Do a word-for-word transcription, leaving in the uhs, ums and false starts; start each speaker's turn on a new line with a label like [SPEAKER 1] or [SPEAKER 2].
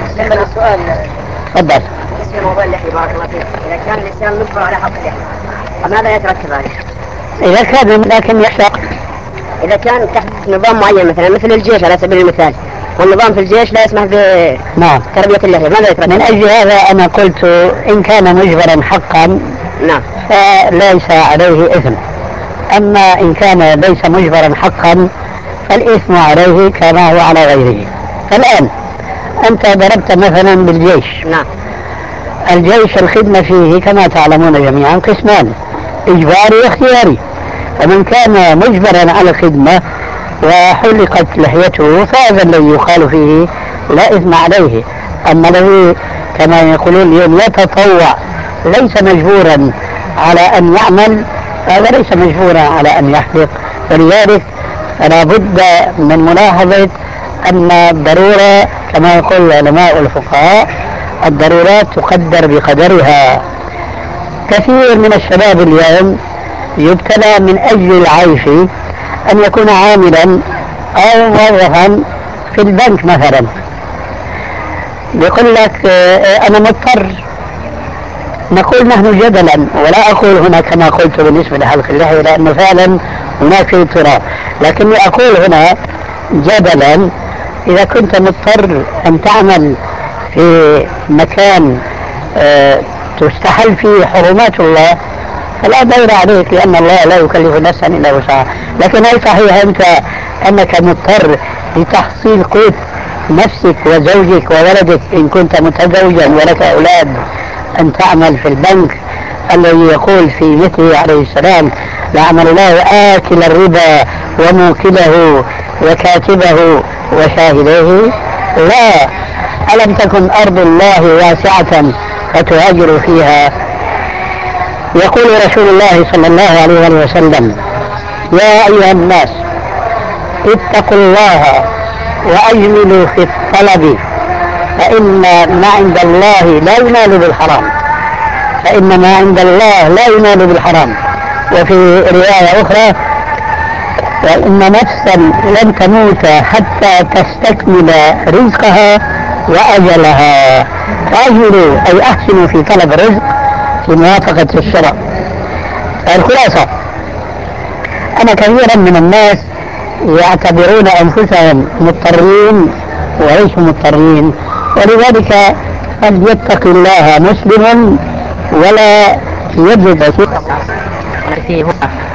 [SPEAKER 1] بالنسبة للسؤال
[SPEAKER 2] تفضل.
[SPEAKER 1] بالنسبة لموضوع اللحية بارك الله فيك، إذا كان الإنسان مجبر على حلق اللحية فماذا يترتب عليه؟
[SPEAKER 2] إذا كان لكن يحلق،
[SPEAKER 1] إذا كان تحت نظام معين مثلا مثل الجيش على سبيل المثال، والنظام في الجيش لا يسمح
[SPEAKER 2] نعم
[SPEAKER 1] بتربية اللحية، ماذا يترتب؟
[SPEAKER 2] من أجل هذا أنا قلت إن كان مجبرا حقا
[SPEAKER 1] نعم
[SPEAKER 2] فليس عليه إثم، أما إن كان ليس مجبرا حقا فالإثم عليه كما هو على غيره. الآن أنت ضربت مثلا بالجيش.
[SPEAKER 1] نعم.
[SPEAKER 2] الجيش الخدمة فيه كما تعلمون جميعا قسمان، إجباري واختياري، فمن كان مجبرا على الخدمة وحلقت لحيته فهذا الذي يقال فيه لا إثم عليه. أما الذي كما يقولون اليوم يتطوع ليس مجبورا على أن يعمل، هذا ليس مجبورا على أن يحلق. ولذلك فلا بد من ملاحظة أن الضرورة كما يقول العلماء والفقهاء الضرورات تقدر بقدرها. كثير من الشباب اليوم يبتلى من أجل العيش أن يكون عاملا أو موظفا في البنك مثلا، يقول لك أنا مضطر. نقول نحن جدلا، ولا أقول هنا كما قلت بالنسبة لحلق اللحية لأنه فعلا هناك اضطرار، لكني أقول هنا جدلا إذا كنت مضطر أن تعمل في مكان أه تستحل فيه حرمات الله فلا دور عليك، لأن الله لا يكلف نفسا إلا وسعها. لكن هل صحيح أنت أنك مضطر لتحصيل قوت نفسك وزوجك وولدك إن كنت متزوجا ولك أولاد أن تعمل في البنك الذي يقول في مثله عليه السلام لعن الله آكل الربا وموكله وكاتبه وشاهديه؟ لا. ألم تكن أرض الله واسعة فتهاجروا فيها؟ يقول رسول الله صلى الله عليه وسلم يا أيها الناس اتقوا الله وأجملوا في الطلب فإن ما عند الله لا ينال بالحرام، فإن ما عند الله لا ينال بالحرام. وفي رواية أخرى وإن نفسا لن تموت حتى تستكمل رزقها وأجلها، فأجملوا أي أحسنوا في طلب الرزق في موافقة الشرع. الخلاصة أنا كثيرا من الناس يعتبرون أنفسهم مضطرين وليسوا مضطرين، ولذلك فليتق الله مسلم ولا يجد